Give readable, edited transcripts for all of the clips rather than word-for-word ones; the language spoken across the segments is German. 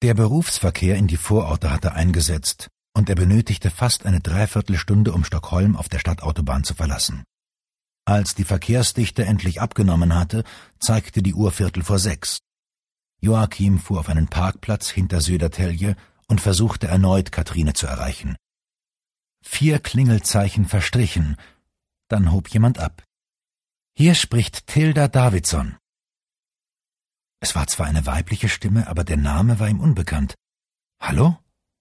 Der Berufsverkehr in die Vororte hatte eingesetzt, und er benötigte fast eine Dreiviertelstunde, um Stockholm auf der Stadtautobahn zu verlassen. Als die Verkehrsdichte endlich abgenommen hatte, zeigte die Uhr 5:15. Joachim fuhr auf einen Parkplatz hinter Södertälje und versuchte erneut, Katrine zu erreichen. 4 Klingelzeichen verstrichen, dann hob jemand ab. »Hier spricht Tilda Davidsson.« Es war zwar eine weibliche Stimme, aber der Name war ihm unbekannt. »Hallo?«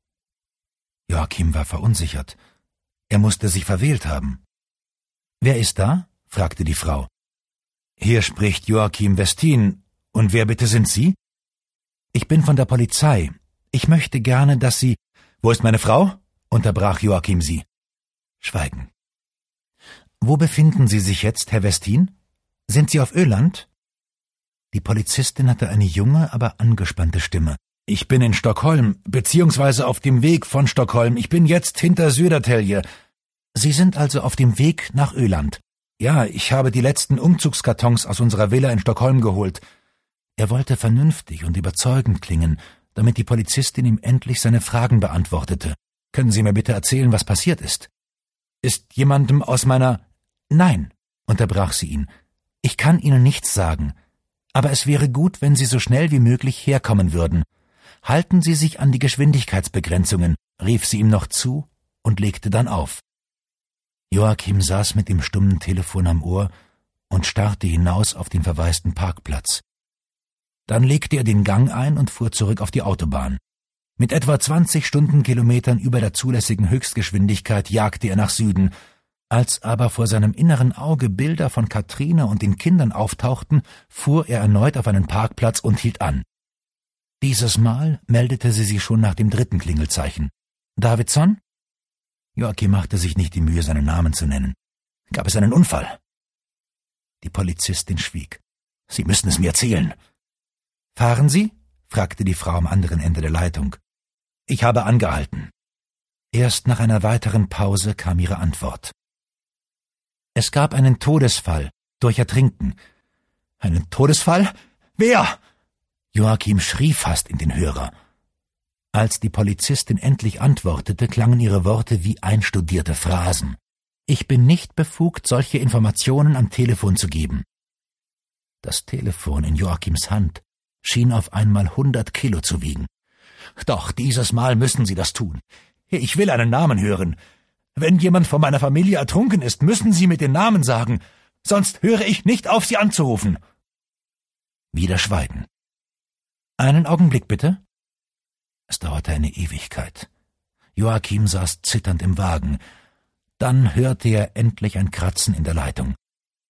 Joachim war verunsichert. Er musste sich verwählt haben. »Wer ist da?« fragte die Frau. »Hier spricht Joachim Westin. Und wer bitte sind Sie?« »Ich bin von der Polizei. Ich möchte gerne, dass Sie...« »Wo ist meine Frau?« unterbrach Joachim sie. Schweigen. »Wo befinden Sie sich jetzt, Herr Westin? Sind Sie auf Öland?« Die Polizistin hatte eine junge, aber angespannte Stimme. »Ich bin in Stockholm, beziehungsweise auf dem Weg von Stockholm. Ich bin jetzt hinter Södertälje.« »Sie sind also auf dem Weg nach Öland?« »Ja, ich habe die letzten Umzugskartons aus unserer Villa in Stockholm geholt.« Er wollte vernünftig und überzeugend klingen, damit die Polizistin ihm endlich seine Fragen beantwortete. »Können Sie mir bitte erzählen, was passiert ist?« »Ist jemandem aus meiner...« »Nein«, unterbrach sie ihn. »Ich kann Ihnen nichts sagen. Aber es wäre gut, wenn Sie so schnell wie möglich herkommen würden. Halten Sie sich an die Geschwindigkeitsbegrenzungen«, rief sie ihm noch zu und legte dann auf. Joachim saß mit dem stummen Telefon am Ohr und starrte hinaus auf den verwaisten Parkplatz. Dann legte er den Gang ein und fuhr zurück auf die Autobahn. Mit etwa 20 Stundenkilometern über der zulässigen Höchstgeschwindigkeit jagte er nach Süden. Als aber vor seinem inneren Auge Bilder von Katrine und den Kindern auftauchten, fuhr er erneut auf einen Parkplatz und hielt an. Dieses Mal meldete sie sich schon nach dem 3. Klingelzeichen. »Davidsson?« Joachim machte sich nicht die Mühe, seinen Namen zu nennen. »Gab es einen Unfall?« Die Polizistin schwieg. »Sie müssen es mir erzählen.« »Fahren Sie?« fragte die Frau am anderen Ende der Leitung. »Ich habe angehalten.« Erst nach einer weiteren Pause kam ihre Antwort. »Es gab einen Todesfall durch Ertrinken.« »Einen Todesfall? Wer?« Joachim schrie fast in den Hörer. Als die Polizistin endlich antwortete, klangen ihre Worte wie einstudierte Phrasen. »Ich bin nicht befugt, solche Informationen am Telefon zu geben.« Das Telefon in Joachims Hand schien auf einmal 100 Kilo zu wiegen. »Doch, dieses Mal müssen Sie das tun. Ich will einen Namen hören. Wenn jemand von meiner Familie ertrunken ist, müssen Sie mir den Namen sagen, sonst höre ich nicht auf, Sie anzurufen.« Wieder Schweigen. »Einen Augenblick bitte.« Es dauerte eine Ewigkeit. Joachim saß zitternd im Wagen. Dann hörte er endlich ein Kratzen in der Leitung.